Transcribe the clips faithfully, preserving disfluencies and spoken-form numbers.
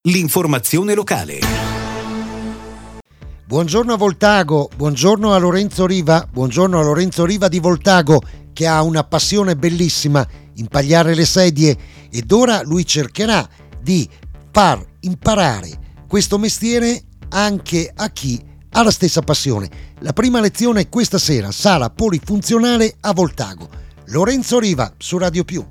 L'informazione locale. Buongiorno a Voltago, buongiorno a Lorenzo Riva, buongiorno a Lorenzo Riva di Voltago, che ha una passione bellissima, impagliare le sedie, ed ora lui cercherà di far imparare questo mestiere anche a chi ha la stessa passione. La prima lezione questa sera, sala polifunzionale a Voltago. Lorenzo Riva su Radio Più.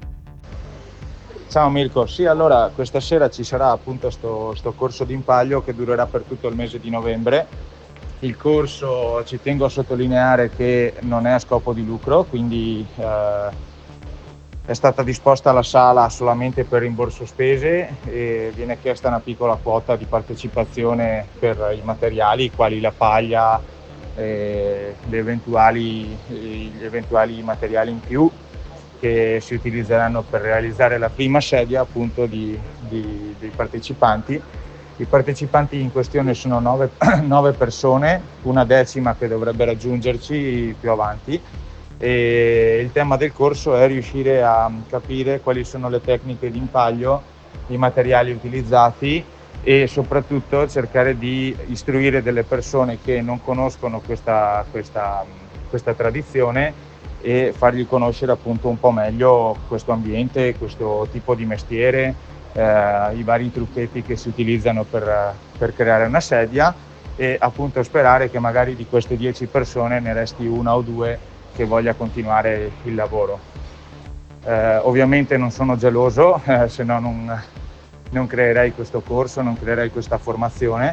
Ciao Mirko, sì, allora questa sera ci sarà appunto sto, sto corso di impaglio che durerà per tutto il mese di novembre. Il corso, ci tengo a sottolineare che non è a scopo di lucro, quindi eh, è stata disposta la sala solamente per rimborso spese e viene chiesta una piccola quota di partecipazione per i materiali, quali la paglia, eh, le eventuali, gli eventuali materiali in più che si utilizzeranno per realizzare la prima sedia appunto di, di, dei partecipanti. I partecipanti in questione sono nove, nove persone, una decima che dovrebbe raggiungerci più avanti, e il tema del corso è riuscire a capire quali sono le tecniche di impaglio, i materiali utilizzati e soprattutto cercare di istruire delle persone che non conoscono questa, questa, questa tradizione e fargli conoscere appunto un po' meglio questo ambiente, questo tipo di mestiere, eh, i vari trucchetti che si utilizzano per, per creare una sedia, e appunto sperare che magari di queste dieci persone ne resti una o due che voglia continuare il lavoro. Eh, ovviamente non sono geloso, eh, se no non, non creerei questo corso, non creerei questa formazione,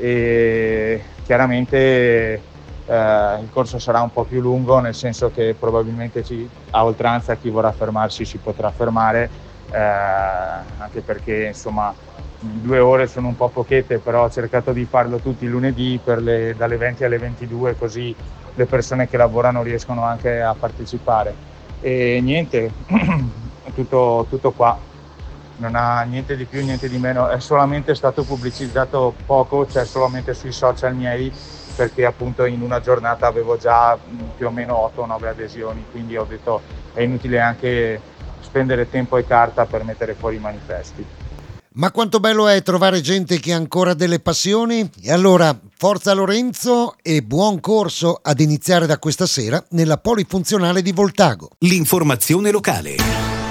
e chiaramente Uh, il corso sarà un po' più lungo, nel senso che probabilmente ci, a oltranza chi vorrà fermarsi si potrà fermare, uh, anche perché insomma due ore sono un po' pochette, però ho cercato di farlo tutti i lunedì per le, dalle venti alle ventidue, così le persone che lavorano riescono anche a partecipare. E niente, tutto, tutto qua, non ha niente di più, niente di meno, è solamente stato pubblicizzato poco, cioè solamente sui social miei, perché appunto in una giornata avevo già più o meno otto o nove adesioni, quindi ho detto è inutile anche spendere tempo e carta per mettere fuori i manifesti. Ma quanto bello è trovare gente che ha ancora delle passioni? E allora forza Lorenzo e buon corso ad iniziare da questa sera nella polifunzionale di Voltago. L'informazione locale.